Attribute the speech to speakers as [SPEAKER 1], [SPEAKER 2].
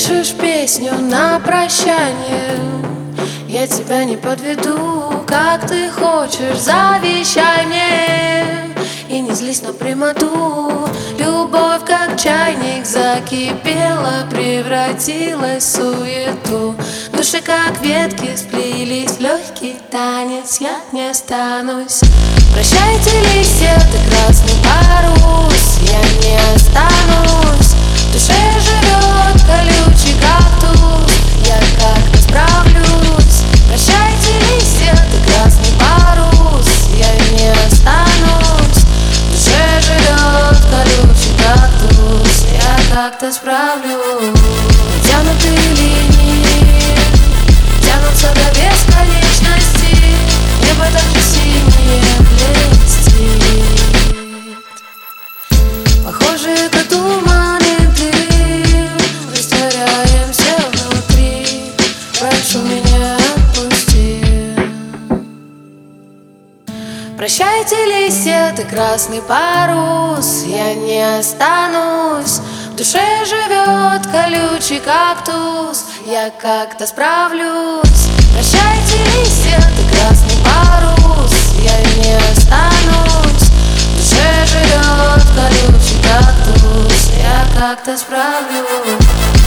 [SPEAKER 1] пишешь песню на прощание. Я тебя не подведу, как ты хочешь, завещай мне. И не злись на прямоту. Любовь, как чайник, закипела, превратилась в суету. Души, как ветки, сплелись в легкий танец. Я не останусь. Прощайте, листья, ты красный парус. Я не останусь. В душе живет колючий кактус. Я как-то справлюсь. Прощайте, листья, ты красный парус. Я не останусь. В душе живет колючий кактус. Я как-то справлюсь. Натянутые линии тянутся до бесконечности. Небо так же синее блестит. Похожие как туманы дым, растворяемся внутри. Прошу меня отпусти. Прощайте, листья, ты красный парус. Я не останусь. В душе живет колючий кактус. Я как-то справлюсь. Прощайте, листья, ты красный парус. Я не останусь. В душе живет колючий кактус. Я как-то справлюсь.